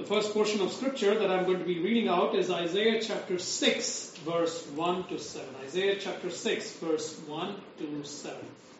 The first portion of scripture that I'm going to be reading out is Isaiah chapter 6, verse 1 to 7. Isaiah chapter 6, verse 1 to 7.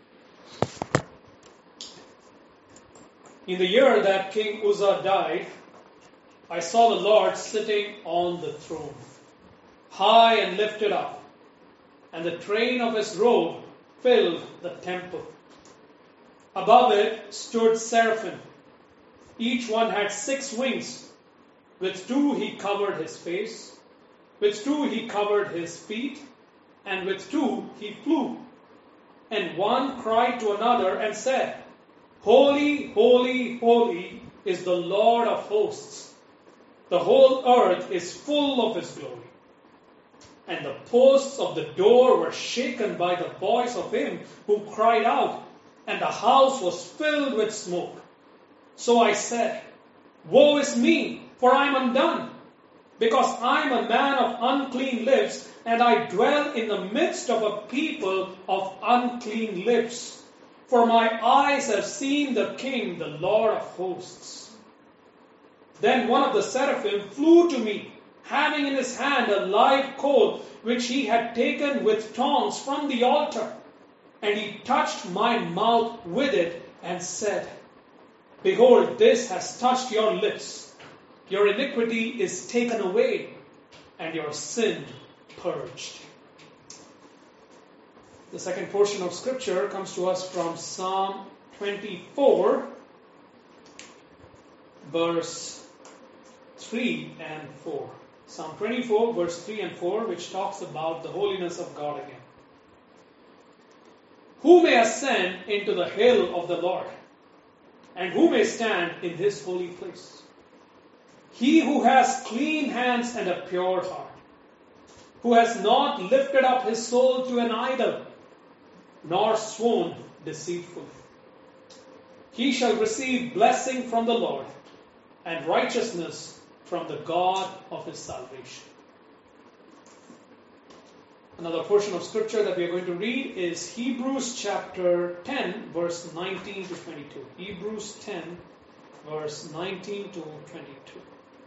In the year that King Uzzah died, I saw the Lord sitting on the throne, high and lifted up, and the train of his robe filled the temple. Above it stood seraphim. Each one had 6 wings. With 2 he covered his face, with 2 he covered his feet, and with 2 he flew. And one cried to another and said, Holy, holy, holy is the Lord of hosts. The whole earth is full of his glory. And the posts of the door were shaken by the voice of him who cried out, and the house was filled with smoke. So I said, Woe is me, for I am undone, because I am a man of unclean lips, and I dwell in the midst of a people of unclean lips. For my eyes have seen the King, the Lord of hosts. Then one of the seraphim flew to me, having in his hand a live coal, which he had taken with tongs from the altar. And he touched my mouth with it and said, Behold, this has touched your lips. Your iniquity is taken away, and your sin purged. The second portion of scripture comes to us from Psalm 24, verse 3 and 4. Psalm 24, verse 3 and 4, which talks about the holiness of God again. Who may ascend into the hill of the Lord? And who may stand in his holy place? He who has clean hands and a pure heart, who has not lifted up his soul to an idol, nor sworn deceitfully. He shall receive blessing from the Lord, and righteousness from the God of his salvation. Another portion of scripture that we are going to read is Hebrews chapter 10, verse 19 to 22. Hebrews 10, verse 19 to 22.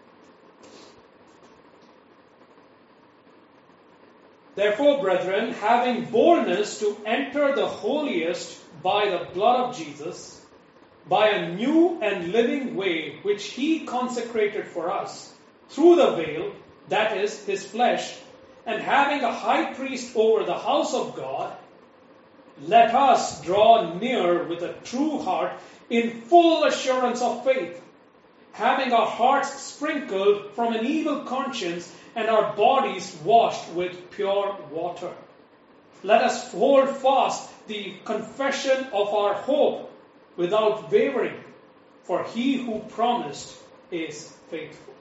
Therefore, brethren, having boldness to enter the holiest by the blood of Jesus, by a new and living way which he consecrated for us, through the veil, that is, his flesh, and having a high priest over the house of God, let us draw near with a true heart in full assurance of faith, having our hearts sprinkled from an evil conscience and our bodies washed with pure water. Let us hold fast the confession of our hope without wavering, for he who promised is faithful.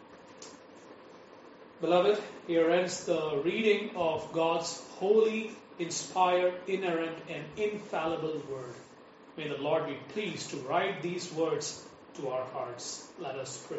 Beloved, here ends the reading of God's holy, inspired, inerrant, and infallible word. May the Lord be pleased to write these words to our hearts. Let us pray.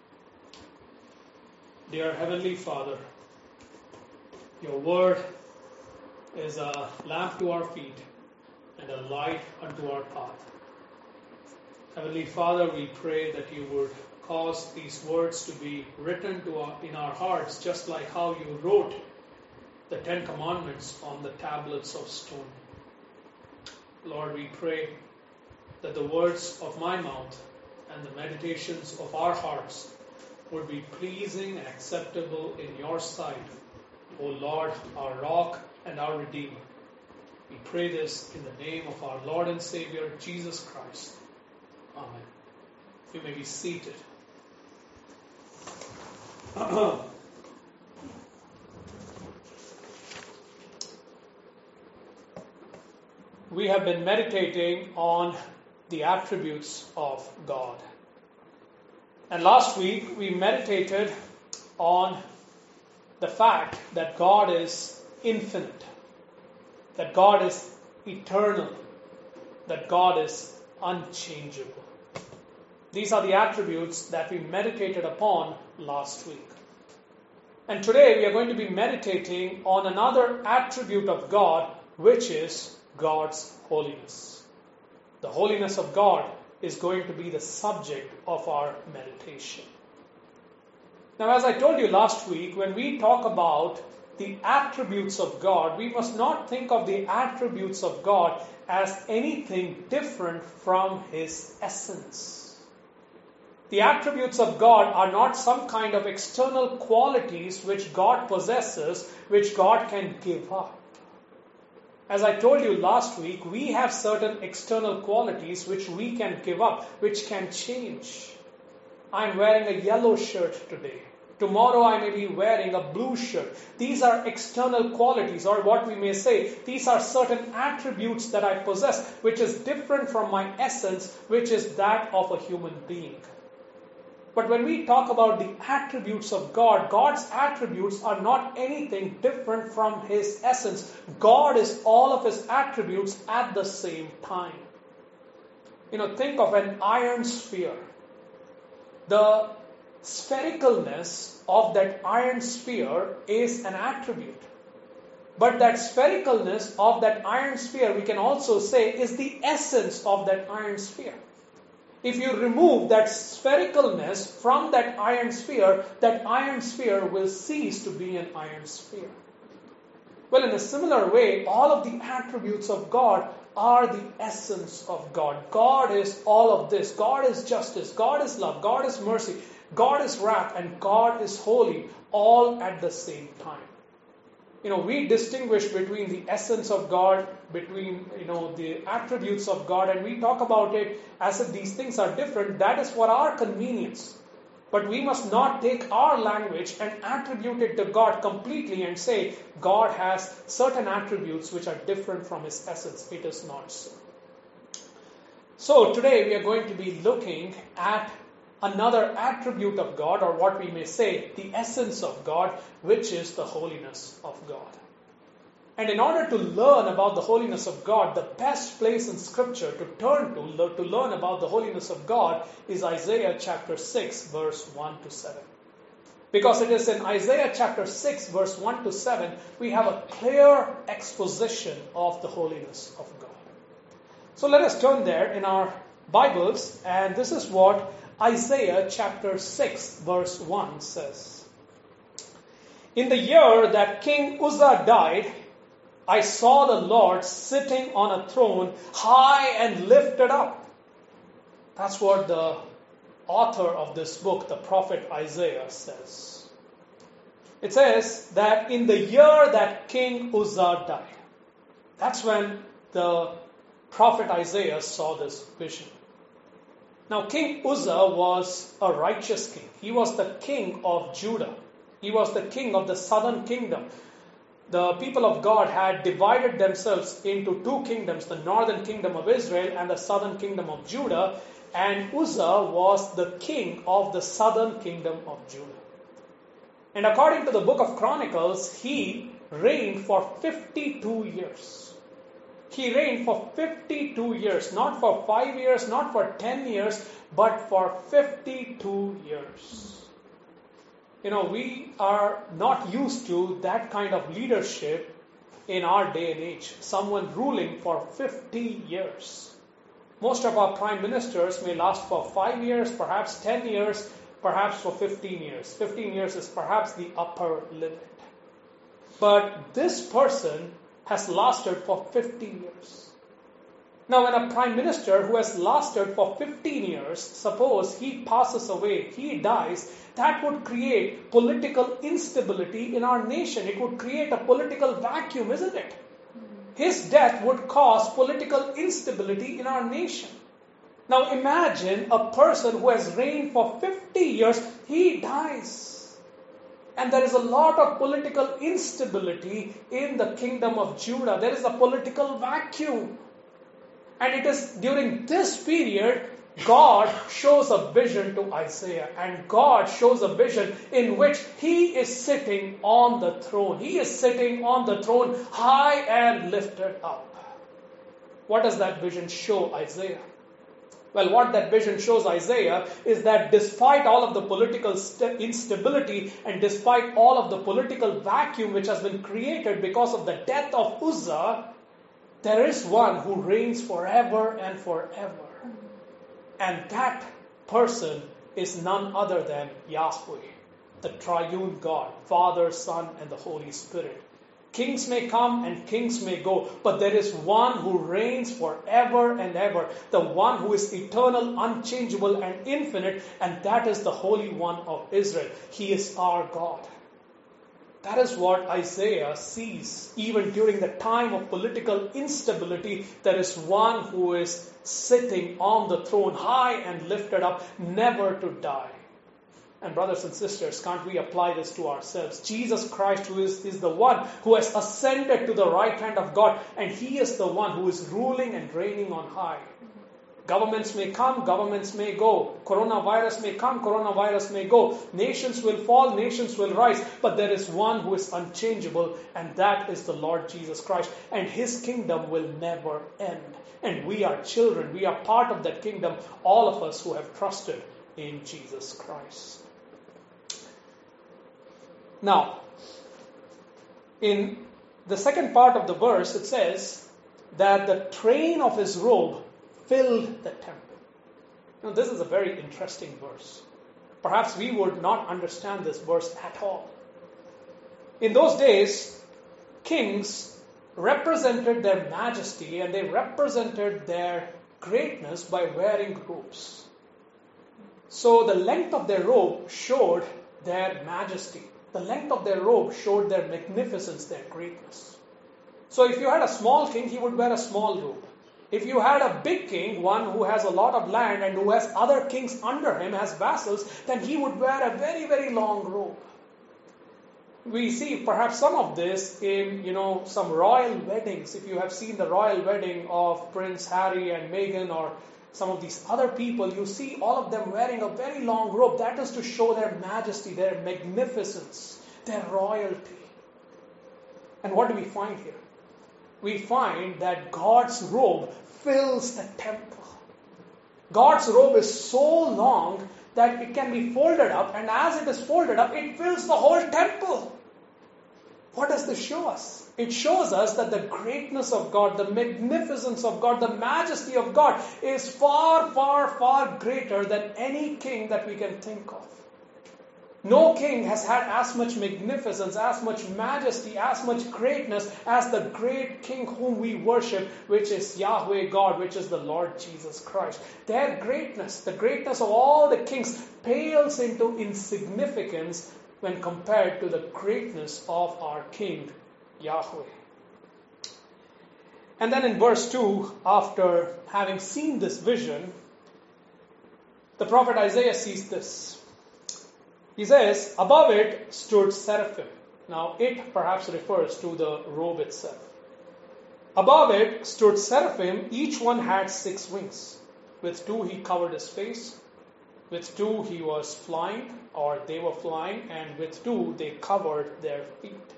Dear Heavenly Father, your word is a lamp to our feet and a light unto our path. Heavenly Father, we pray that you would cause these words to be written in our hearts, just like how you wrote the 10 Commandments on the tablets of stone. Lord, we pray that the words of my mouth and the meditations of our hearts would be pleasing and acceptable in your sight, O Lord, our rock and our Redeemer. We pray this in the name of our Lord and Savior, Jesus Christ. Amen. You may be seated. We have been meditating on the attributes of God. And last week we meditated on the fact that God is infinite, that God is eternal, that God is unchangeable. These are the attributes that we meditated upon last week. And today we are going to be meditating on another attribute of God, which is God's holiness. The holiness of God is going to be the subject of our meditation. Now, as I told you last week, when we talk about the attributes of God, we must not think of the attributes of God as anything different from His essence. The attributes of God are not some kind of external qualities which God possesses, which God can give up. As I told you last week, we have certain external qualities which we can give up, which can change. I'm wearing a yellow shirt today. Tomorrow I may be wearing a blue shirt. These are external qualities, or what we may say, these are certain attributes that I possess, which is different from my essence, which is that of a human being. But when we talk about the attributes of God, God's attributes are not anything different from His essence. God is all of His attributes at the same time. Think of an iron sphere. The sphericalness of that iron sphere is an attribute. But that sphericalness of that iron sphere, we can also say, is the essence of that iron sphere. If you remove that sphericalness from that iron sphere will cease to be an iron sphere. Well, in a similar way, all of the attributes of God are the essence of God. God is all of this. God is justice. God is love. God is mercy. God is wrath. And God is holy, all at the same time. We distinguish between the essence of God, between, the attributes of God, and we talk about it as if these things are different. That is for our convenience. But we must not take our language and attribute it to God completely and say God has certain attributes which are different from His essence. It is not so. So today we are going to be looking at another attribute of God, or what we may say, the essence of God, which is the holiness of God. And in order to learn about the holiness of God, the best place in Scripture to turn to learn about the holiness of God is Isaiah chapter 6, verse 1 to 7. Because it is in Isaiah chapter 6, verse 1 to 7, we have a clear exposition of the holiness of God. So let us turn there in our Bibles, and this is what Isaiah chapter 6, verse 1 says. In the year that King Uzzah died, I saw the Lord sitting on a throne, high and lifted up. That's what the author of this book, the prophet Isaiah, says. It says that in the year that King Uzzah died, that's when the prophet Isaiah saw this vision. Now, King Uzzah was a righteous king. He was the king of Judah. He was the king of the southern kingdom. The people of God had divided themselves into two kingdoms, the northern kingdom of Israel and the southern kingdom of Judah. And Uzzah was the king of the southern kingdom of Judah. And according to the book of Chronicles, he reigned for 52 years. He reigned for 52 years, not for 5 years, not for 10 years, but for 52 years. We are not used to that kind of leadership in our day and age. Someone ruling for 50 years. Most of our prime ministers may last for 5 years, perhaps 10 years, perhaps for 15 years. 15 years is perhaps the upper limit. But this person has lasted for 15 years. Now, when a prime minister who has lasted for 15 years, suppose he passes away, he dies, that would create political instability in our nation. It would create a political vacuum, isn't it? His death would cause political instability in our nation. Now, imagine a person who has reigned for 50 years, he dies. And there is a lot of political instability in the kingdom of Judah. There is a political vacuum. And it is during this period, God shows a vision to Isaiah. And God shows a vision in which He is sitting on the throne. He is sitting on the throne high and lifted up. What does that vision show Isaiah? Well, what that vision shows Isaiah is that despite all of the political instability and despite all of the political vacuum which has been created because of the death of Uzzah, there is one who reigns forever and forever. And that person is none other than Yahweh. the triune God, Father, Son, and the Holy Spirit. Kings may come and kings may go, but there is one who reigns forever and ever, the one who is eternal, unchangeable, and infinite, and that is the Holy One of Israel. He is our God. That is what Isaiah sees. Even during the time of political instability, there is one who is sitting on the throne, high and lifted up, never to die. And brothers and sisters, can't we apply this to ourselves? Jesus Christ, who is the one who has ascended to the right hand of God, and He is the one who is ruling and reigning on high. Governments may come, governments may go. Coronavirus may come, coronavirus may go. Nations will fall, nations will rise. But there is one who is unchangeable, and that is the Lord Jesus Christ. And His kingdom will never end. And we are children, we are part of that kingdom, all of us who have trusted in Jesus Christ. Now, in the second part of the verse, it says that the train of His robe filled the temple. Now, this is a very interesting verse. Perhaps we would not understand this verse at all. In those days, kings represented their majesty and they represented their greatness by wearing robes. So the length of their robe showed their majesty. The length of their robe showed their magnificence, their greatness. So if you had a small king, he would wear a small robe. If you had a big king, one who has a lot of land and who has other kings under him as vassals, then he would wear a very, very long robe. We see perhaps some of this in, some royal weddings. If you have seen the royal wedding of Prince Harry and Meghan or some of these other people, you see all of them wearing a very long robe. That is to show their majesty, their magnificence, their royalty. And what do we find here? We find that God's robe fills the temple. God's robe is so long that it can be folded up, and as it is folded up, it fills the whole temple. What does this show us? It shows us that the greatness of God, the magnificence of God, the majesty of God is far, far, far greater than any king that we can think of. No king has had as much magnificence, as much majesty, as much greatness as the great King whom we worship, which is Yahweh God, which is the Lord Jesus Christ. Their greatness, the greatness of all the kings, pales into insignificance when compared to the greatness of our King, Yahweh. And then in verse 2, after having seen this vision, the prophet Isaiah sees this. He says, above it stood seraphim. Now, it perhaps refers to the robe itself. Above it stood seraphim. Each one had 6 wings. With 2 he covered his face. With 2 he was flying, or they were flying. And with 2 they covered their feet.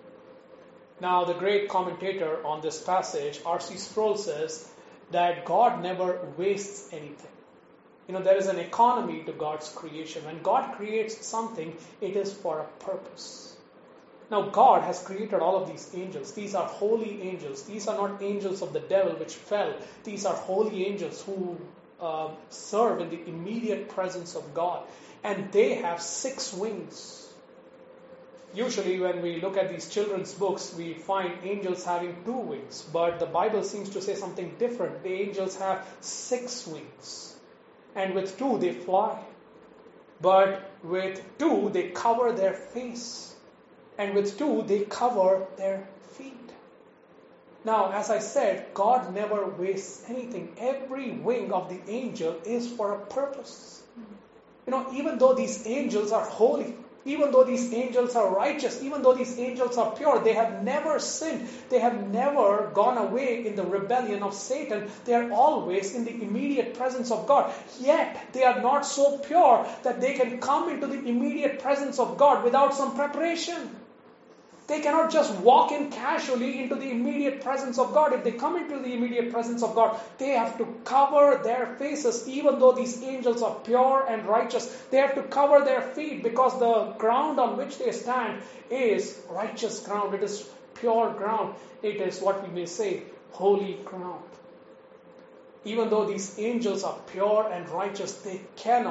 Now, the great commentator on this passage, R.C. Sproul, says that God never wastes anything. There is an economy to God's creation. When God creates something, it is for a purpose. Now, God has created all of these angels. These are holy angels. These are not angels of the devil which fell. These are holy angels who serve in the immediate presence of God. And they have 6 wings. Usually when we look at these children's books, we find angels having 2 wings. But the Bible seems to say something different. The angels have 6 wings. And with 2 they fly. But with 2 they cover their face. And with 2 they cover their feet. Now, as I said, God never wastes anything. Every wing of the angel is for a purpose. Even though these angels are holy, even though these angels are righteous, even though these angels are pure, they have never sinned. They have never gone away in the rebellion of Satan. They are always in the immediate presence of God. Yet, they are not so pure that they can come into the immediate presence of God without some preparation. They cannot just walk in casually into the immediate presence of God. If they come into the immediate presence of God, they have to cover their faces. Even though these angels are pure and righteous, they have to cover their feet because the ground on which they stand is righteous ground. It is pure ground. It is what we may say, holy ground. Even though these angels are pure and righteous, they cannot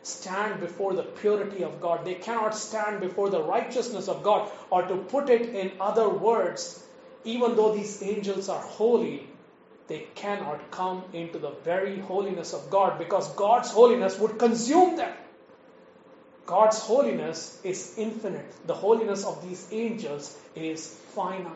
stand before the purity of God. They cannot stand before the righteousness of God. Or to put it in other words, even though these angels are holy, they cannot come into the very holiness of God, because God's holiness would consume them. God's holiness is infinite. The holiness of these angels is finite.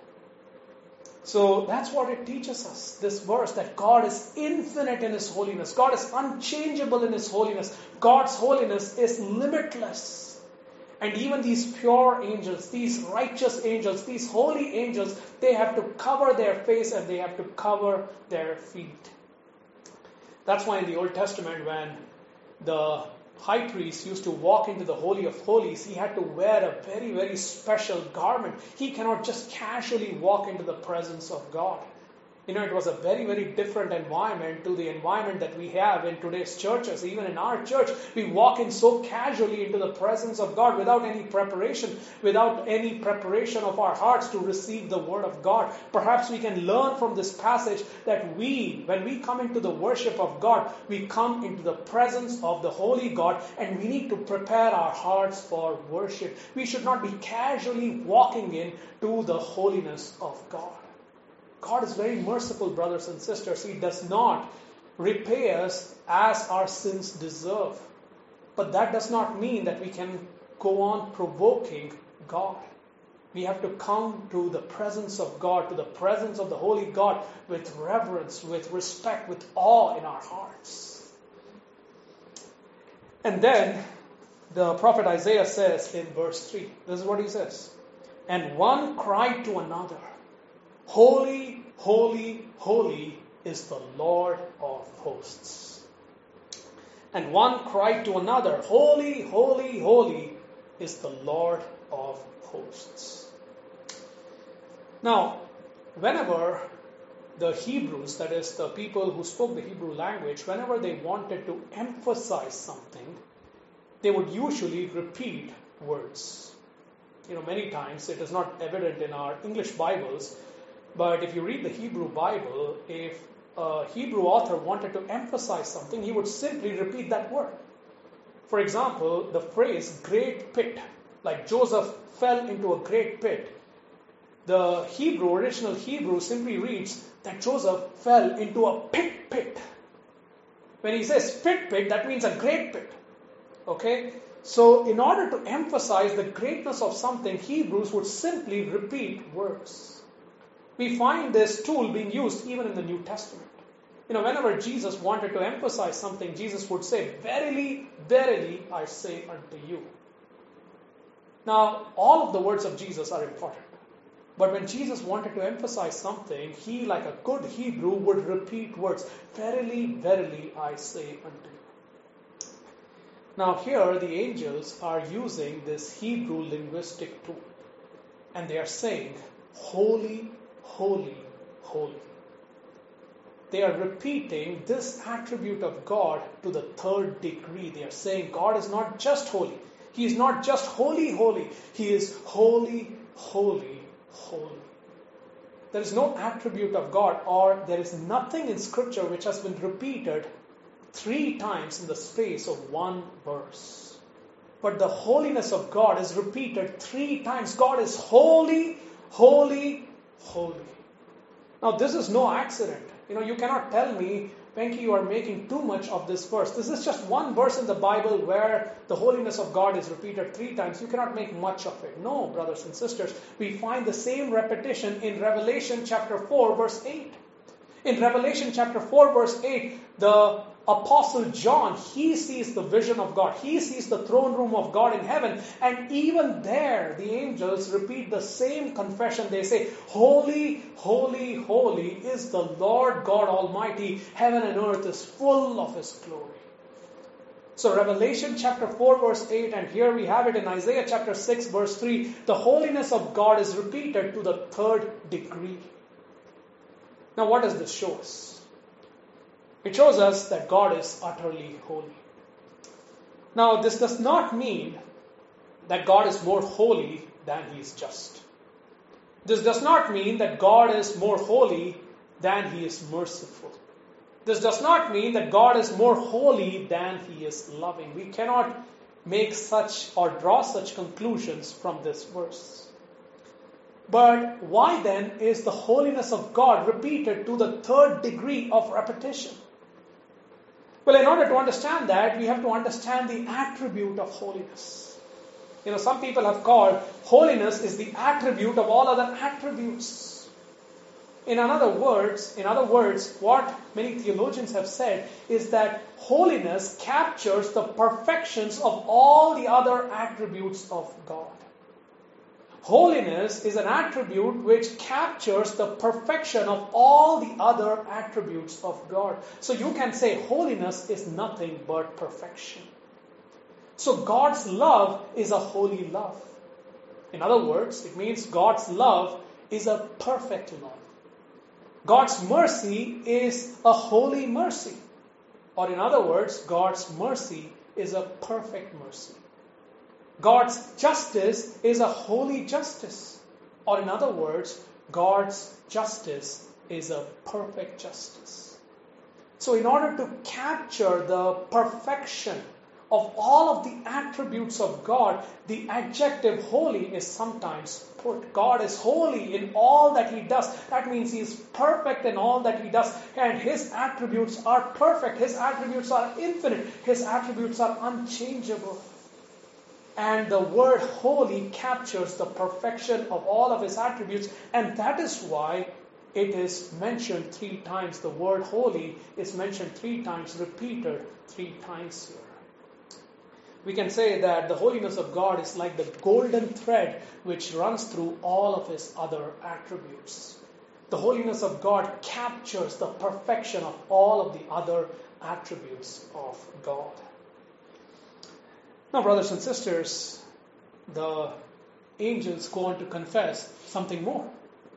So that's what it teaches us, this verse, that God is infinite in His holiness. God is unchangeable in His holiness. God's holiness is limitless. And even these pure angels, these righteous angels, these holy angels, they have to cover their face and they have to cover their feet. That's why in the Old Testament, when the high priest used to walk into the Holy of Holies, he had to wear a very, very special garment. He cannot just casually walk into the presence of God. It was a very, very different environment to the environment that we have in today's churches. Even in our church, we walk in so casually into the presence of God without any preparation of our hearts to receive the Word of God. Perhaps we can learn from this passage that when we come into the worship of God, we come into the presence of the Holy God, and we need to prepare our hearts for worship. We should not be casually walking into the holiness of God. God is very merciful, brothers and sisters. He does not repay us as our sins deserve. But that does not mean that we can go on provoking God. We have to come to the presence of God, to the presence of the Holy God, with reverence, with respect, with awe in our hearts. And then the prophet Isaiah says in verse 3, this is what he says, "And one cried to another, 'Holy, holy, holy is the Lord of hosts.' And one cried to another, 'Holy, holy, holy is the Lord of hosts.'" Now, whenever the Hebrews, that is the people who spoke the Hebrew language, whenever they wanted to emphasize something, they would usually repeat words. Many times it is not evident in our English Bibles, but if you read the Hebrew Bible, if a Hebrew author wanted to emphasize something, he would simply repeat that word. For example, the phrase "great pit," like Joseph fell into a great pit. The original Hebrew simply reads that Joseph fell into a pit. When he says pit, that means a great pit. Okay? So in order to emphasize the greatness of something, Hebrews would simply repeat words. We find this tool being used even in the New Testament. Whenever Jesus wanted to emphasize something, Jesus would say, "Verily, verily, I say unto you." Now, all of the words of Jesus are important. But when Jesus wanted to emphasize something, he, like a good Hebrew, would repeat words. "Verily, verily, I say unto you." Now here, the angels are using this Hebrew linguistic tool. And they are saying, "Holy, holy, holy." They are repeating this attribute of God to the third degree. They are saying God is not just holy. He is not just holy, holy. He is holy, holy, holy. There is no attribute of God, or there is nothing in Scripture which has been repeated 3 times in the space of one verse. But the holiness of God is repeated 3 times. God is holy, holy, holy. Now, this is no accident. You cannot tell me, Venki, you are making too much of this verse. This is just one verse in the Bible where the holiness of God is repeated 3 times. You cannot make much of it. No, brothers and sisters. We find the same repetition in Revelation chapter 4, verse 8. In Revelation chapter 4, verse 8, the Apostle John, he sees the vision of God. He sees the throne room of God in heaven. And even there, the angels repeat the same confession. They say, "Holy, holy, holy is the Lord God Almighty. Heaven and earth is full of His glory." So Revelation chapter 4, verse 8, and here we have it in Isaiah chapter 6, verse 3. The holiness of God is repeated to the 3rd degree. Now, what does this show us? It shows us that God is utterly holy. Now, this does not mean that God is more holy than He is just. This does not mean that God is more holy than He is merciful. This does not mean that God is more holy than He is loving. We cannot make such or draw such conclusions from this verse. But why then is the holiness of God repeated to the third degree of repetition? Well, in order to understand that, we have to understand the attribute of holiness. Some people have called holiness is the attribute of all other attributes. In other words, what many theologians have said is that holiness captures the perfections of all the other attributes of God. Holiness is an attribute which captures the perfection of all the other attributes of God. So you can say holiness is nothing but perfection. So God's love is a holy love. In other words, it means God's love is a perfect love. God's mercy is a holy mercy. Or in other words, God's mercy is a perfect mercy. God's justice is a holy justice. Or in other words, God's justice is a perfect justice. So in order to capture the perfection of all of the attributes of God, the adjective holy is sometimes put. God is holy in all that He does. That means He is perfect in all that He does. And His attributes are perfect. His attributes are infinite. His attributes are unchangeable. And the word holy captures the perfection of all of His attributes. And that is why it is mentioned 3 times. The word holy is mentioned 3 times, repeated 3 times here. We can say that the holiness of God is like the golden thread which runs through all of His other attributes. The holiness of God captures the perfection of all of the other attributes of God. Now, brothers and sisters, the angels go on to confess something more.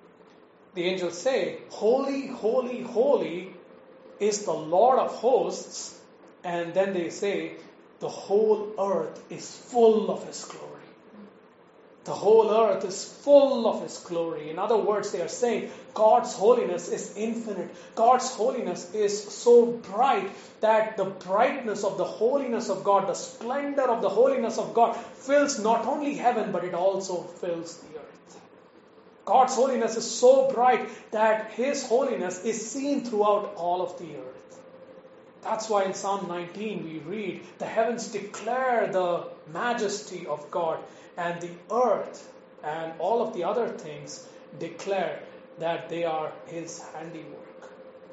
The angels say, "Holy, holy, holy is the Lord of hosts." And then they say, "The whole earth is full of His glory." The whole earth is full of His glory. In other words, they are saying God's holiness is infinite. God's holiness is so bright that the brightness of the holiness of God, the splendor of the holiness of God fills not only heaven, but it also fills the earth. God's holiness is so bright that His holiness is seen throughout all of the earth. That's why in Psalm 19 we read, "The heavens declare the majesty of God, and the earth and all of the other things declare that they are His handiwork."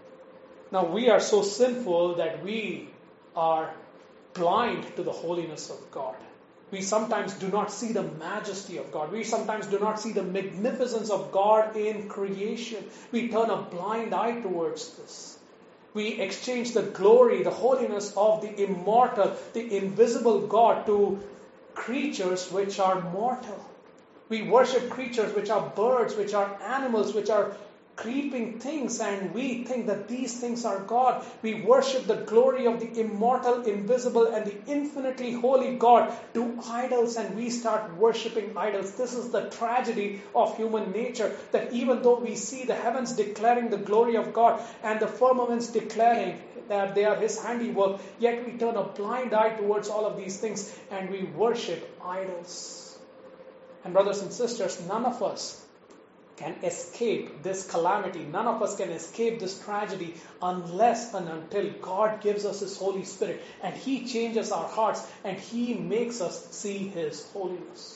Now we are so sinful that we are blind to the holiness of God. We sometimes do not see the majesty of God. We sometimes do not see the magnificence of God in creation. We turn a blind eye towards this. We exchange the glory, the holiness of the immortal, the invisible God to creatures which are mortal. We worship creatures which are birds, which are animals, which are creeping things, and we think that these things are God. We worship the glory of the immortal, invisible, and the infinitely holy God to idols, and we start worshiping idols. This is the tragedy of human nature, that even though we see the heavens declaring the glory of God and the firmaments declaring that they are His handiwork, yet we turn a blind eye towards all of these things and we worship idols. And brothers and sisters, none of us can escape this calamity. None of us can escape this tragedy unless and until God gives us His Holy Spirit and He changes our hearts and He makes us see His holiness.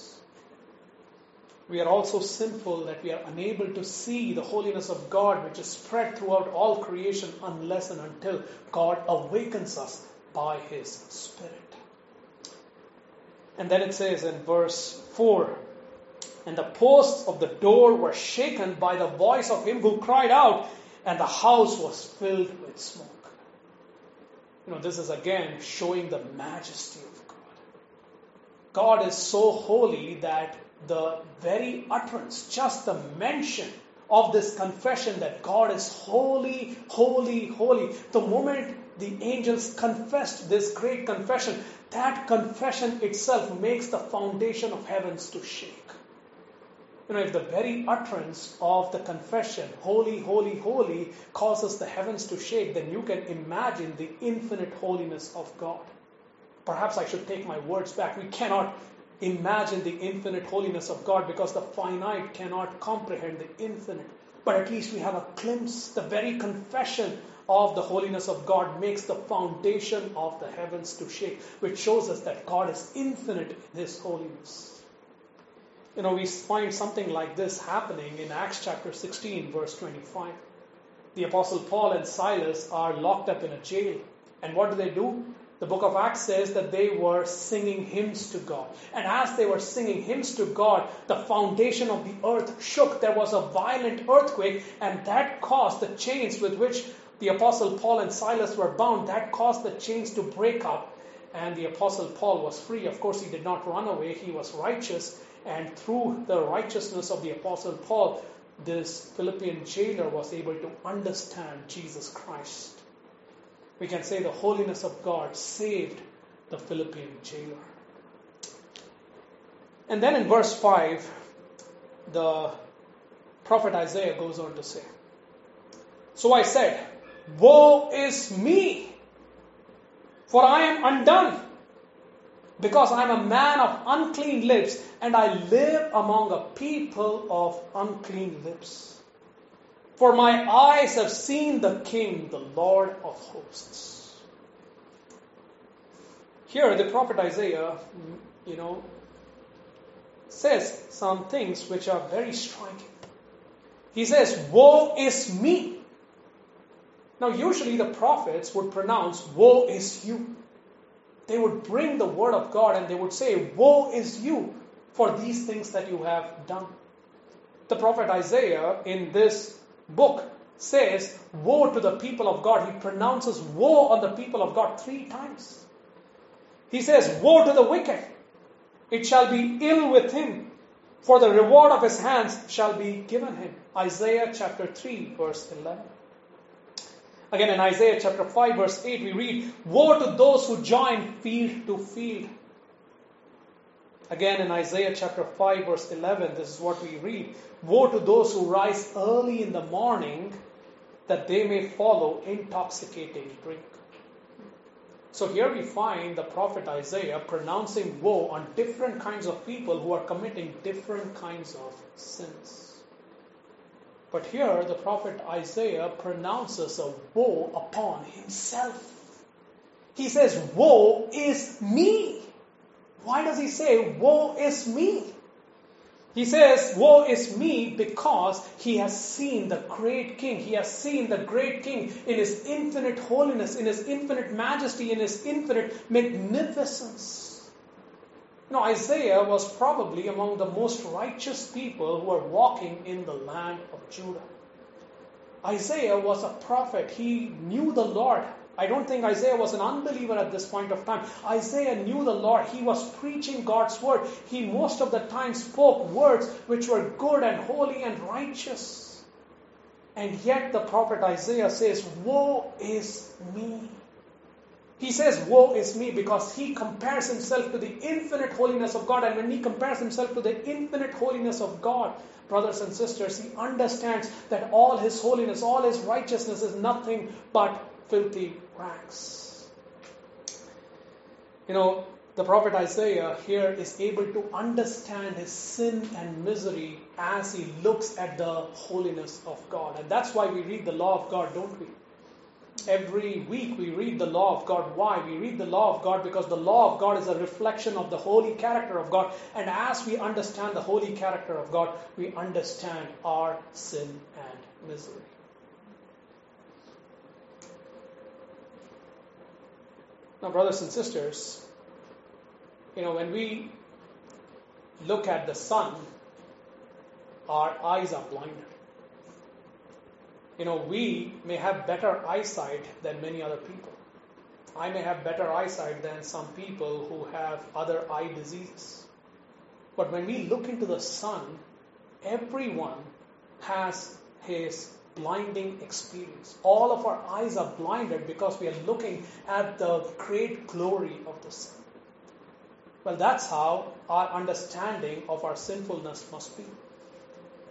We are all so sinful that we are unable to see the holiness of God which is spread throughout all creation unless and until God awakens us by His Spirit. And then it says in verse 4, "And the posts of the door were shaken by the voice of him who cried out, and the house was filled with smoke." This is again showing the majesty of God. God is so holy that the very utterance, just the mention of this confession that God is holy, holy, holy, the moment the angels confessed this great confession, that confession itself makes the foundation of heavens to shake. If the very utterance of the confession, holy, holy, holy, causes the heavens to shake, then you can imagine the infinite holiness of God. Perhaps I should take my words back. We cannot imagine the infinite holiness of God because the finite cannot comprehend the infinite. But at least we have a glimpse. The very confession of the holiness of God makes the foundation of the heavens to shake, which shows us that God is infinite in His holiness. We find something like this happening in Acts chapter 16, verse 25. The Apostle Paul and Silas are locked up in a jail. And what do? The book of Acts says that they were singing hymns to God. And as they were singing hymns to God, the foundation of the earth shook. There was a violent earthquake, and that caused the chains with which the Apostle Paul and Silas were bound, that caused the chains to break up. And the Apostle Paul was free. Of course, he did not run away. He was righteous. And through the righteousness of the Apostle Paul, this Philippian jailer was able to understand Jesus Christ. We can say the holiness of God saved the Philippian jailer. And then in verse 5, the prophet Isaiah goes on to say, "So I said, woe is me, for I am undone, because I am a man of unclean lips, and I live among a people of unclean lips. For my eyes have seen the King, the Lord of hosts." Here the prophet Isaiah, says some things which are very striking. He says, "Woe is me." Now usually the prophets would pronounce, "Woe is you." They would bring the word of God and they would say, "Woe is you for these things that you have done." The prophet Isaiah in this book says, "Woe to the people of God." He pronounces woe on the people of God 3 times. He says, "Woe to the wicked. It shall be ill with him, for the reward of his hands shall be given him." Isaiah chapter 3, verse 11. Again in Isaiah chapter 5, verse 8, we read, "Woe to those who join field to field." Again in Isaiah chapter 5, verse 11, this is what we read, "Woe to those who rise early in the morning, that they may follow intoxicating drink." So here we find the prophet Isaiah pronouncing woe on different kinds of people who are committing different kinds of sins. But here the prophet Isaiah pronounces a woe upon himself. He says, "Woe is me." Why does he say, "Woe is me"? He says, "Woe is me," because he has seen the great King. He has seen the great King in his infinite holiness, in his infinite majesty, in his infinite magnificence. Isaiah was probably among the most righteous people who were walking in the land of Judah. Isaiah was a prophet. He knew the Lord. I don't think Isaiah was an unbeliever at this point of time. Isaiah knew the Lord. He was preaching God's word. He most of the time spoke words which were good and holy and righteous. And yet the prophet Isaiah says, "Woe is me." He says, "Woe is me," because he compares himself to the infinite holiness of God. And when he compares himself to the infinite holiness of God, brothers and sisters, he understands that all his holiness, all his righteousness is nothing but filthy rags. The prophet Isaiah here is able to understand his sin and misery as he looks at the holiness of God. And that's why we read the law of God, don't we? Every week we read the law of God. Why? We read the law of God because the law of God is a reflection of the holy character of God. And as we understand the holy character of God, we understand our sin and misery. Now, brothers and sisters, when we look at the sun, our eyes are blinded. We may have better eyesight than many other people. I may have better eyesight than some people who have other eye diseases. But when we look into the sun, everyone has his blinding experience. All of our eyes are blinded because we are looking at the great glory of the sun. Well, that's how our understanding of our sinfulness must be.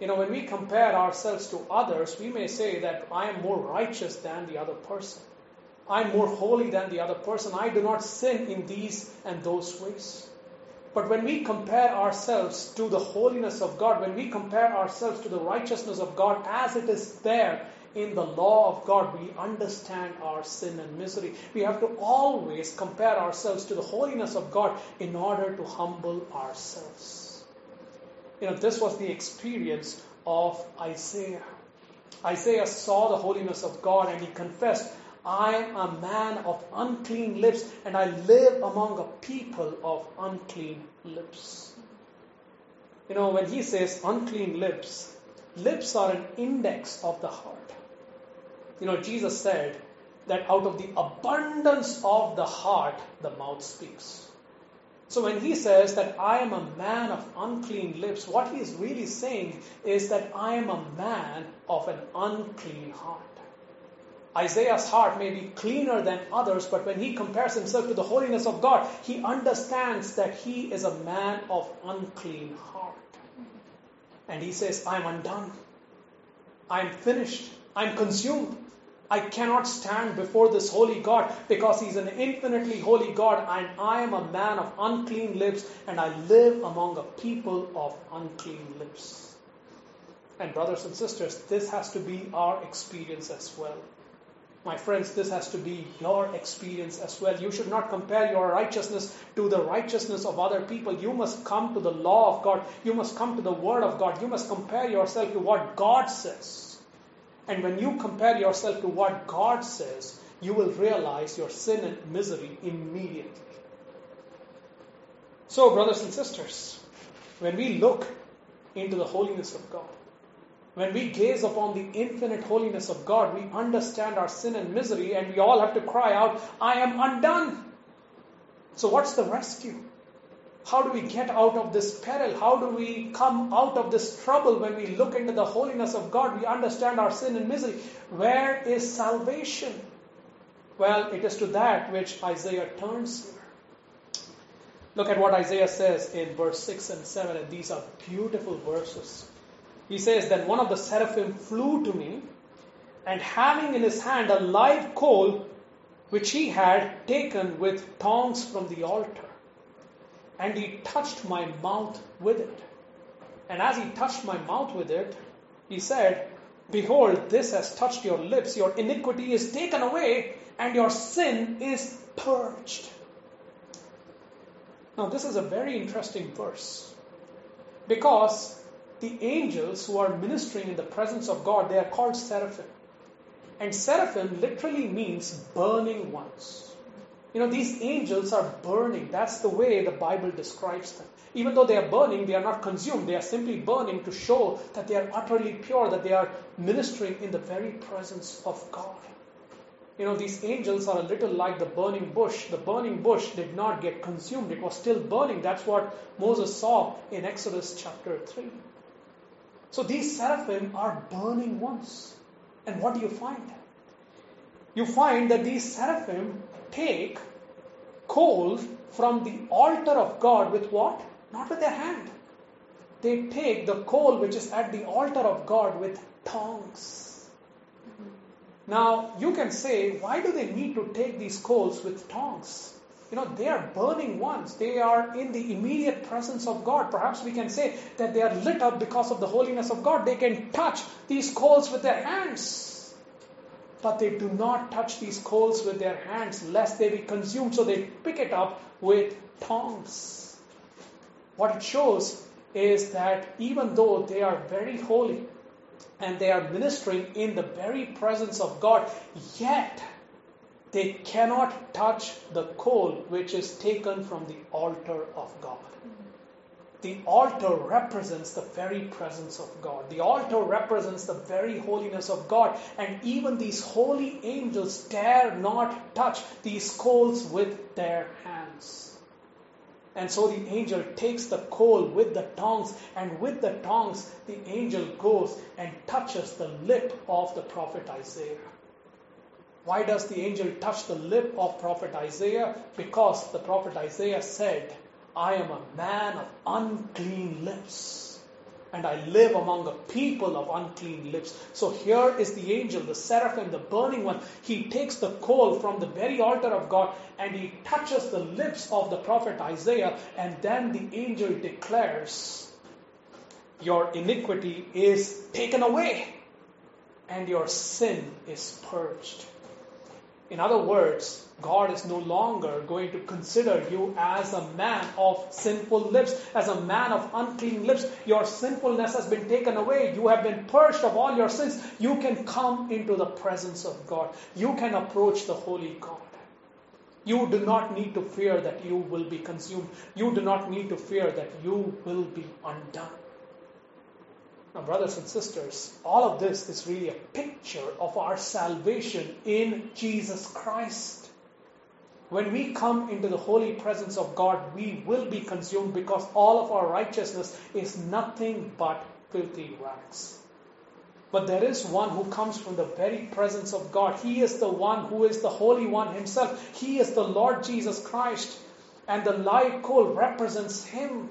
When we compare ourselves to others, we may say that I am more righteous than the other person. I'm more holy than the other person. I do not sin in these and those ways. But when we compare ourselves to the holiness of God, when we compare ourselves to the righteousness of God as it is there in the law of God, we understand our sin and misery. We have to always compare ourselves to the holiness of God in order to humble ourselves. This was the experience of Isaiah. Isaiah saw the holiness of God and he confessed, I am a man of unclean lips, and I live among a people of unclean lips. When he says unclean lips, lips are an index of the heart. Jesus said that out of the abundance of the heart, the mouth speaks. So when he says that I am a man of unclean lips, what he is really saying is that I am a man of an unclean heart. Isaiah's heart may be cleaner than others, but when he compares himself to the holiness of God, he understands that he is a man of unclean heart. And he says, I am undone. I am finished. I am consumed. I cannot stand before this holy God because he's an infinitely holy God, and I am a man of unclean lips, and I live among a people of unclean lips. And brothers and sisters, this has to be our experience as well. My friends, this has to be your experience as well. You should not compare your righteousness to the righteousness of other people. You must come to the law of God. You must come to the Word of God. You must compare yourself to what God says. And when you compare yourself to what God says, you will realize your sin and misery immediately. So, brothers and sisters, when we look into the holiness of God, when we gaze upon the infinite holiness of God, we understand our sin and misery, and we all have to cry out, I am undone. So what's the rescue? How do we get out of this peril? How do we come out of this trouble when we look into the holiness of God? We understand our sin and misery. Where is salvation? Well, it is to that which Isaiah turns here. Look at what Isaiah says in verse 6 and 7, and these are beautiful verses. He says, Then one of the seraphim flew to me, and having in his hand a live coal, which he had taken with tongs from the altar, and he touched my mouth with it. And as he touched my mouth with it, he said, Behold, this has touched your lips. Your iniquity is taken away, and your sin is purged. Now, this is a very interesting verse, because the angels who are ministering in the presence of God, they are called seraphim. And seraphim literally means burning ones. These angels are burning. That's the way the Bible describes them. Even though they are burning, they are not consumed. They are simply burning to show that they are utterly pure, that they are ministering in the very presence of God. These angels are a little like the burning bush. The burning bush did not get consumed. It was still burning. That's what Moses saw in Exodus chapter 3. So these seraphim are burning ones. And what do you find? You find that these seraphim take coal from the altar of God with what? Not with their hand. They take the coal which is at the altar of God with tongs. Now, you can say, why do they need to take these coals with tongs? They are burning ones. They are in the immediate presence of God. Perhaps we can say that they are lit up because of the holiness of God. They can touch these coals with their hands. But they do not touch these coals with their hands lest they be consumed. So they pick it up with tongs. What it shows is that even though they are very holy and they are ministering in the very presence of God, yet they cannot touch the coal which is taken from the altar of God. The altar represents the very presence of God. The altar represents the very holiness of God. And even these holy angels dare not touch these coals with their hands. And so the angel takes the coal with the tongs, and with the tongs the angel goes and touches the lip of the prophet Isaiah. Why does the angel touch the lip of prophet Isaiah? Because the prophet Isaiah said, I am a man of unclean lips. and I live among a people of unclean lips. So here is the angel, the seraphim, the burning one. He takes the coal from the very altar of God and he touches the lips of the prophet Isaiah, and then the angel declares, your iniquity is taken away and your sin is purged. In other words, God is no longer going to consider you as a man of sinful lips, as a man of unclean lips. Your sinfulness has been taken away. You have been purged of all your sins. You can come into the presence of God. You can approach the holy God. You do not need to fear that you will be consumed. You do not need to fear that you will be undone. Now, brothers and sisters, all of this is really a picture of our salvation in Jesus Christ. When we come into the holy presence of God, we will be consumed because all of our righteousness is nothing but filthy rags. But there is one who comes from the very presence of God. He is the one who is the Holy One himself. He is the Lord Jesus Christ. And the live coal represents him.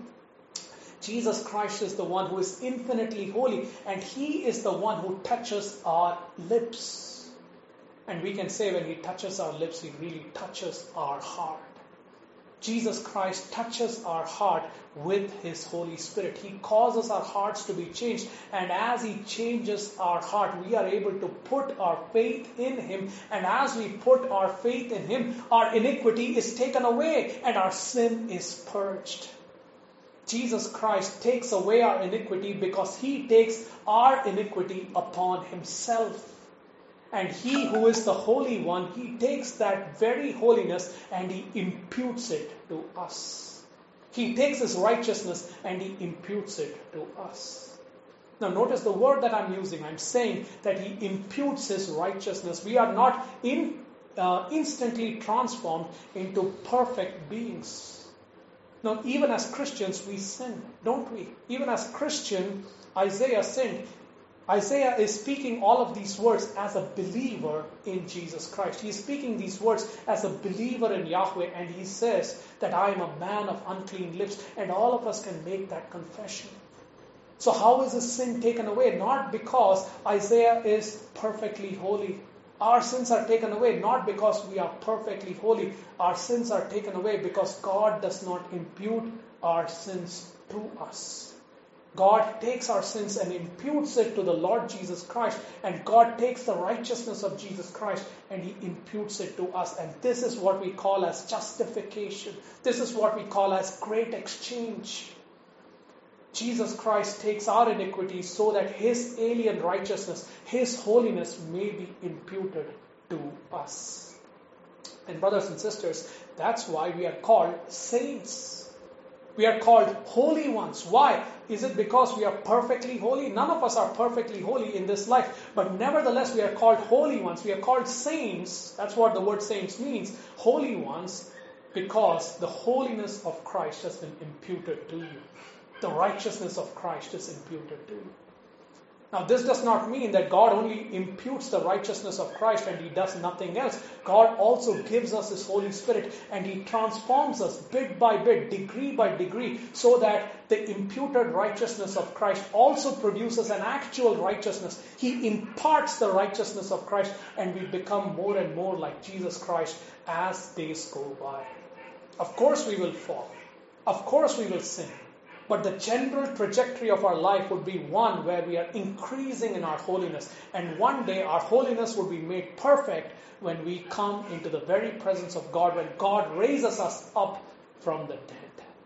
Jesus Christ is the one who is infinitely holy, and he is the one who touches our lips. And we can say when he touches our lips, he really touches our heart. Jesus Christ touches our heart with his Holy Spirit. He causes our hearts to be changed, and as he changes our heart, we are able to put our faith in him. And as we put our faith in him, our iniquity is taken away and our sin is purged. Jesus Christ takes away our iniquity because he takes our iniquity upon himself. And he who is the Holy One, he takes that very holiness and he imputes it to us. He takes his righteousness and he imputes it to us. Now notice the word that I'm using. I'm saying that he imputes his righteousness. We are not instantly transformed into perfect beings. Now, even as Christians, we sin, don't we? Even as Christian, Isaiah sinned. Isaiah is speaking all of these words as a believer in Jesus Christ. He is speaking these words as a believer in Yahweh, and he says that I am a man of unclean lips, and all of us can make that confession. So how is his sin taken away? Not because Isaiah is perfectly holy. Our sins are taken away not because we are perfectly holy. Our sins are taken away because God does not impute our sins to us. God takes our sins and imputes it to the Lord Jesus Christ. And God takes the righteousness of Jesus Christ and he imputes it to us. And this is what we call as justification. This is what we call as great exchange. Jesus Christ takes our iniquities so that his alien righteousness, his holiness may be imputed to us. And brothers and sisters, that's why we are called saints. We are called holy ones. Why? Is it because we are perfectly holy? None of us are perfectly holy in this life. But nevertheless, we are called holy ones. We are called saints. That's what the word saints means. Holy ones, because the holiness of Christ has been imputed to you. The righteousness of Christ is imputed to you. Now, this does not mean that God only imputes the righteousness of Christ and he does nothing else. God also gives us his Holy Spirit and he transforms us bit by bit, degree by degree, so that the imputed righteousness of Christ also produces an actual righteousness. He imparts the righteousness of Christ and we become more and more like Jesus Christ as days go by. Of course we will fall. Of course we will sin. But the general trajectory of our life would be one where we are increasing in our holiness. And one day our holiness will be made perfect when we come into the very presence of God, when God raises us up from the dead.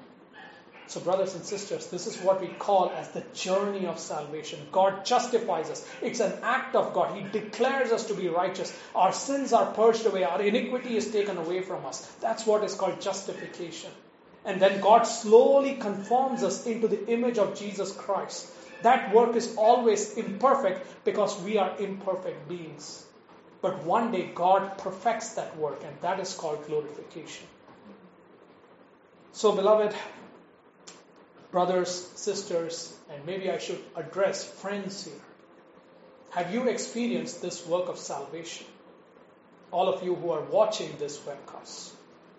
So brothers and sisters, this is what we call as the journey of salvation. God justifies us. It's an act of God. He declares us to be righteous. Our sins are purged away. Our iniquity is taken away from us. That's what is called justification. And then God slowly conforms us into the image of Jesus Christ. That work is always imperfect because we are imperfect beings. But one day God perfects that work, and that is called glorification. So beloved brothers, sisters, and maybe I should address friends here. Have you experienced this work of salvation? All of you who are watching this webcast.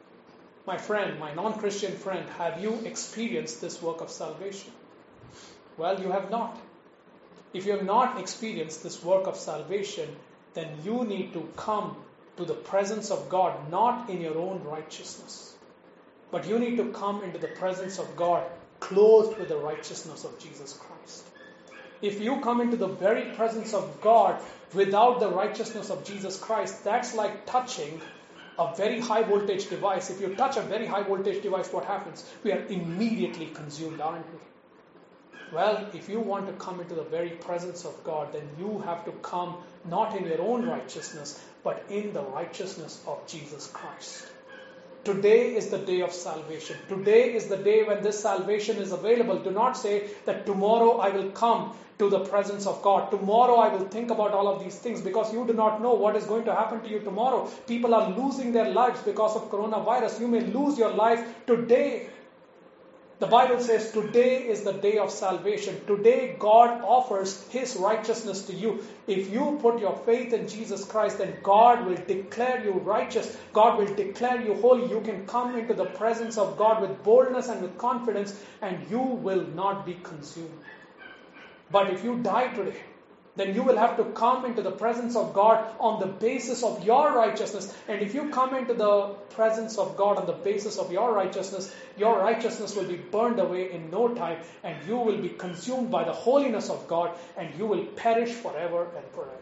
My friend, my non-Christian friend, have you experienced this work of salvation? Well, you have not. If you have not experienced this work of salvation, then you need to come to the presence of God, not in your own righteousness, but you need to come into the presence of God clothed with the righteousness of Jesus Christ. If you come into the very presence of God without the righteousness of Jesus Christ, that's like touching a very high voltage device. If you touch a very high voltage device, what happens? We are immediately consumed, aren't we? Well, if you want to come into the very presence of God, then you have to come not in your own righteousness, but in the righteousness of Jesus Christ. Today is the day of salvation. Today is the day when this salvation is available. Do not say that tomorrow I will come to the presence of God. Tomorrow I will think about all of these things, because you do not know what is going to happen to you tomorrow. People are losing their lives because of coronavirus. You may lose your life today. The Bible says today is the day of salvation. Today God offers His righteousness to you. If you put your faith in Jesus Christ, then God will declare you righteous. God will declare you holy. You can come into the presence of God with boldness and with confidence, and you will not be consumed. But if you die today, then you will have to come into the presence of God on the basis of your righteousness. And if you come into the presence of God on the basis of your righteousness will be burned away in no time, and you will be consumed by the holiness of God, and you will perish forever and forever.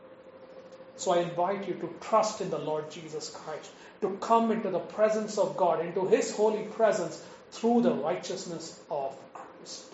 So I invite you to trust in the Lord Jesus Christ, to come into the presence of God, into His holy presence through the righteousness of Christ.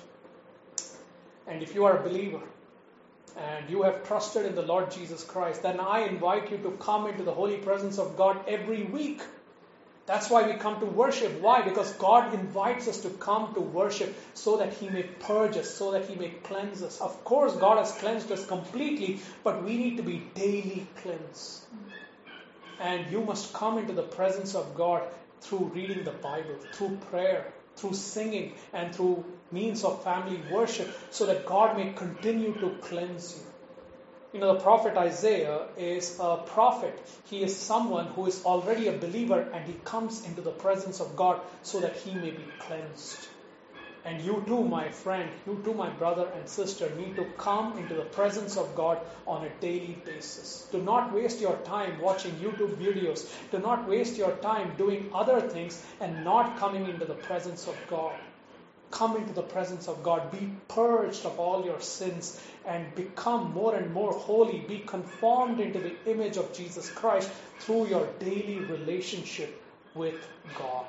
And if you are a believer, and you have trusted in the Lord Jesus Christ, then I invite you to come into the holy presence of God every week. That's why we come to worship. Why? Because God invites us to come to worship so that He may purge us, so that He may cleanse us. Of course, God has cleansed us completely, but we need to be daily cleansed. And you must come into the presence of God through reading the Bible, through prayer, through singing, and through means of family worship, so that God may continue to cleanse you. You know, the prophet Isaiah is a prophet. He is someone who is already a believer, and he comes into the presence of God so that he may be cleansed. And you too, my friend, you too, my brother and sister, need to come into the presence of God on a daily basis. Do not waste your time watching YouTube videos. Do not waste your time doing other things and not coming into the presence of God. Come into the presence of God. Be purged of all your sins and become more and more holy. Be conformed into the image of Jesus Christ through your daily relationship with God.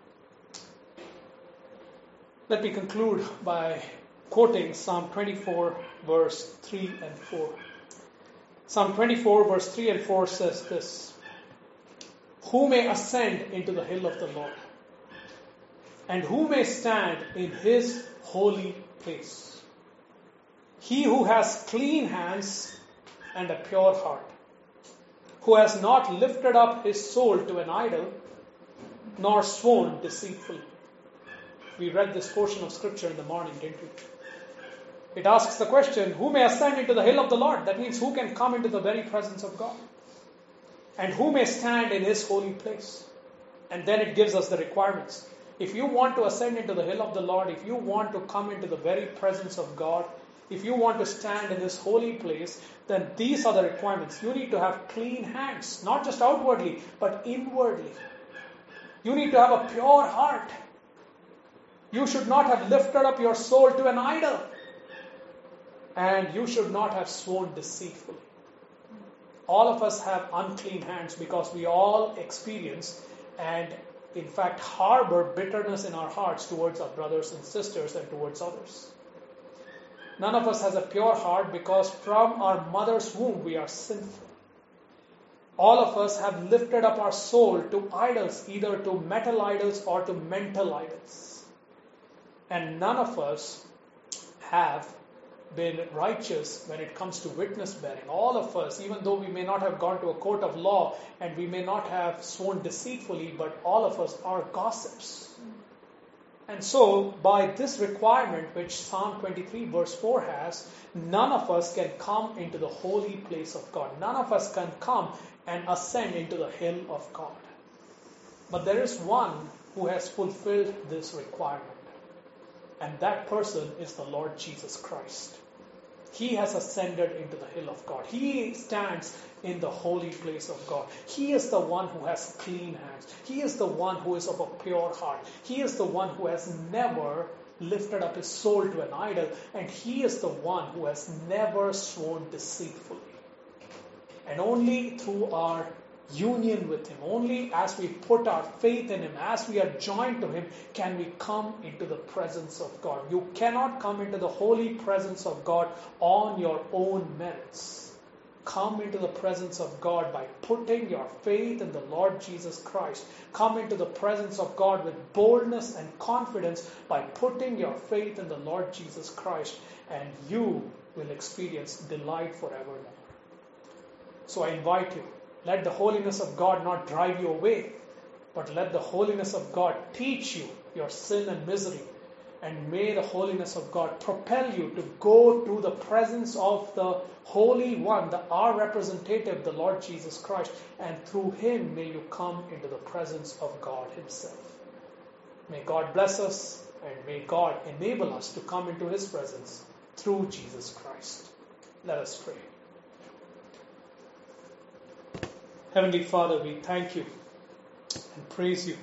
Let me conclude by quoting Psalm 24, verse 3 and 4. Psalm 24, verse 3 and 4 says this: "Who may ascend into the hill of the Lord? And who may stand in His holy place? He who has clean hands and a pure heart, who has not lifted up his soul to an idol, nor sworn deceitfully." We read this portion of scripture in the morning, didn't we? It asks the question, who may ascend into the hill of the Lord? That means who can come into the very presence of God? And who may stand in His holy place? And then it gives us the requirements. If you want to ascend into the hill of the Lord, if you want to come into the very presence of God, if you want to stand in His holy place, then these are the requirements. You need to have clean hands, not just outwardly, but inwardly. You need to have a pure heart. You should not have lifted up your soul to an idol. And you should not have sworn deceitfully. All of us have unclean hands because we all experience and in fact harbor bitterness in our hearts towards our brothers and sisters and towards others. None of us has a pure heart because from our mother's womb we are sinful. All of us have lifted up our soul to idols, either to metal idols or to mental idols. And none of us have been righteous when it comes to witness bearing. All of us, even though we may not have gone to a court of law and we may not have sworn deceitfully, but all of us are gossips. And so, by this requirement, which Psalm 23 verse 4 has, none of us can come into the holy place of God. None of us can come and ascend into the hill of God. But there is one who has fulfilled this requirement. And that person is the Lord Jesus Christ. He has ascended into the hill of God. He stands in the holy place of God. He is the one who has clean hands. He is the one who is of a pure heart. He is the one who has never lifted up his soul to an idol. And he is the one who has never sworn deceitfully. And only through our union with him, only as we put our faith in him, as we are joined to him, can we come into the presence of God. You cannot come into the holy presence of God on your own merits. Come into the presence of God by putting your faith in the Lord Jesus Christ. Come into the presence of God with boldness and confidence by putting your faith in the Lord Jesus Christ, and you will experience delight forevermore. So I invite you, let the holiness of God not drive you away, but let the holiness of God teach you your sin and misery. And may the holiness of God propel you to go to the presence of the Holy One, our representative, the Lord Jesus Christ. And through him may you come into the presence of God himself. May God bless us, and may God enable us to come into his presence through Jesus Christ. Let us pray. Heavenly Father, we thank you and praise you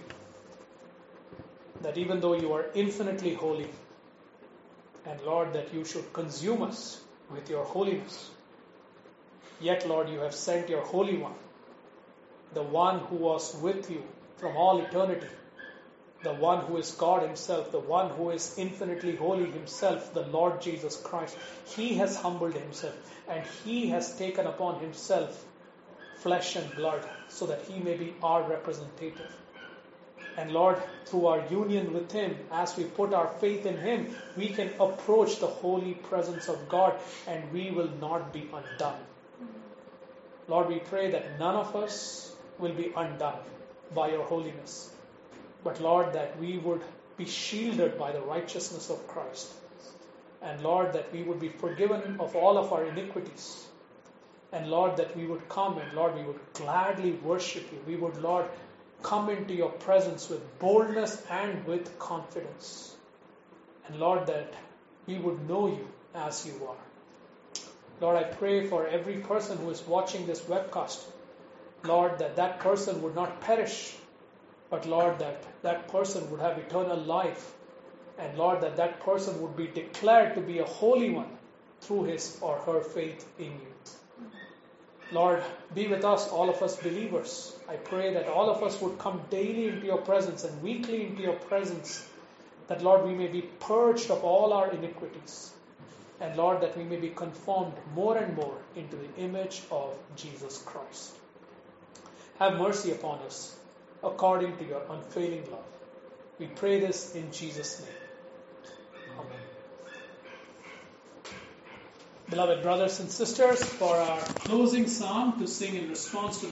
that even though you are infinitely holy, and Lord, that you should consume us with your holiness, yet, Lord, you have sent your Holy One, the one who was with you from all eternity, the one who is God himself, the one who is infinitely holy himself, the Lord Jesus Christ. He has humbled himself, and he has taken upon himself flesh and blood, so that he may be our representative. And Lord, through our union with him, as we put our faith in him, we can approach the holy presence of God, and we will not be undone. Lord, we pray that none of us will be undone by your holiness, but Lord, that we would be shielded by the righteousness of Christ. And Lord, that we would be forgiven of all of our iniquities. And Lord, that we would come, and Lord, we would gladly worship you. We would, Lord, come into your presence with boldness and with confidence. And Lord, that we would know you as you are. Lord, I pray for every person who is watching this webcast, Lord, that that person would not perish, but Lord, that that person would have eternal life. And Lord, that that person would be declared to be a holy one through his or her faith in you. Lord, be with us, all of us believers. I pray that all of us would come daily into your presence and weekly into your presence, that, Lord, we may be purged of all our iniquities. And, Lord, that we may be conformed more and more into the image of Jesus Christ. Have mercy upon us according to your unfailing love. We pray this in Jesus' name. Amen. Beloved brothers and sisters, for our closing psalm to sing in response to